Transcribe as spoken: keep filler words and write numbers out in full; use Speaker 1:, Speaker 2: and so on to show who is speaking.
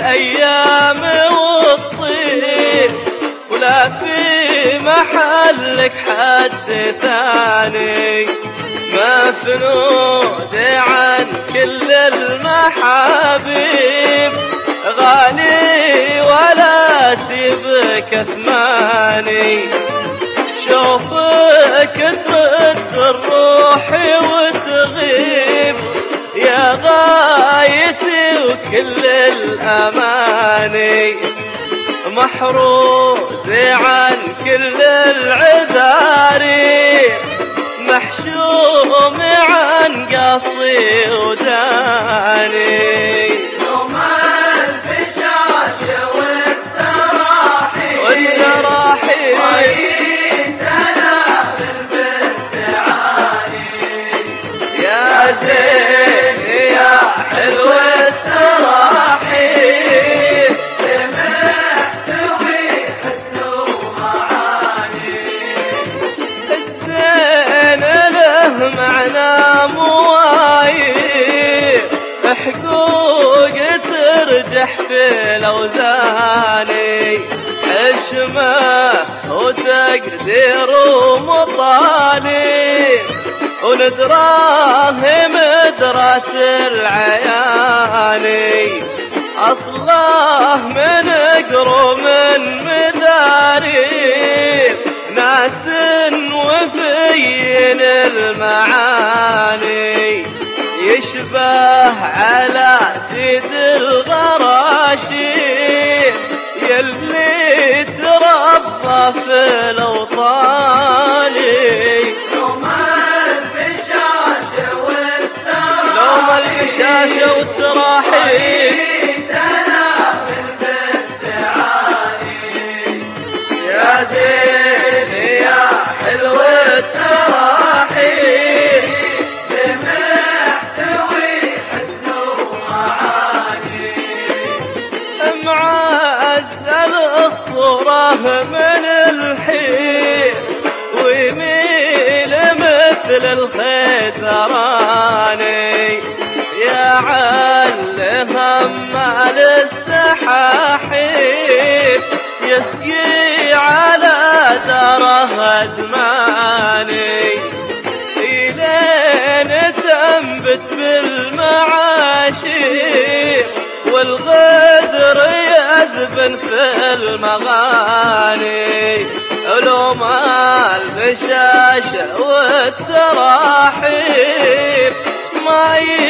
Speaker 1: الأيام والطيب، ولا في محلك حد ثاني، ما فنود عن كل المحابيب، غالي ولا تبك ثماني، شوفك ترد الروح وتغيب، يا غايتي وكل الأماني، محروز عن كل العذاري، محشوم عن قصي وداني.
Speaker 2: يوم الفشاش والتراحي
Speaker 1: والتراحي
Speaker 2: ويتنا بالبتعاني،
Speaker 1: يا زين يا حلو التراحي،
Speaker 2: محتوي حسن ومعاني.
Speaker 1: الزين له معنى موايب، حقوق ترجح في الأوزاني، حشمة وتقدير ومطالب، وندراهم درات العياني، أصله من قرو من مداري، ناس وفيين المعاني، يشبه على سيد الغراشي، يلي تربى في الأوطان.
Speaker 2: يوم الفشاش والتراحي
Speaker 1: يوم الفشاش والتراحي
Speaker 2: ويتنا بالبتعاني،
Speaker 1: يا زين يا حلو التراحي،
Speaker 2: محتوي حسن ومعاني.
Speaker 1: معزل الصورة من الحين، ويميل مثل الخيزراني، يا علهم مال السحاحيب، يسقي على دره أزماني، إلين تنبت بالمعاشي، والغدر يذبن في المغاني، علوم الفشاش والتراحيب ما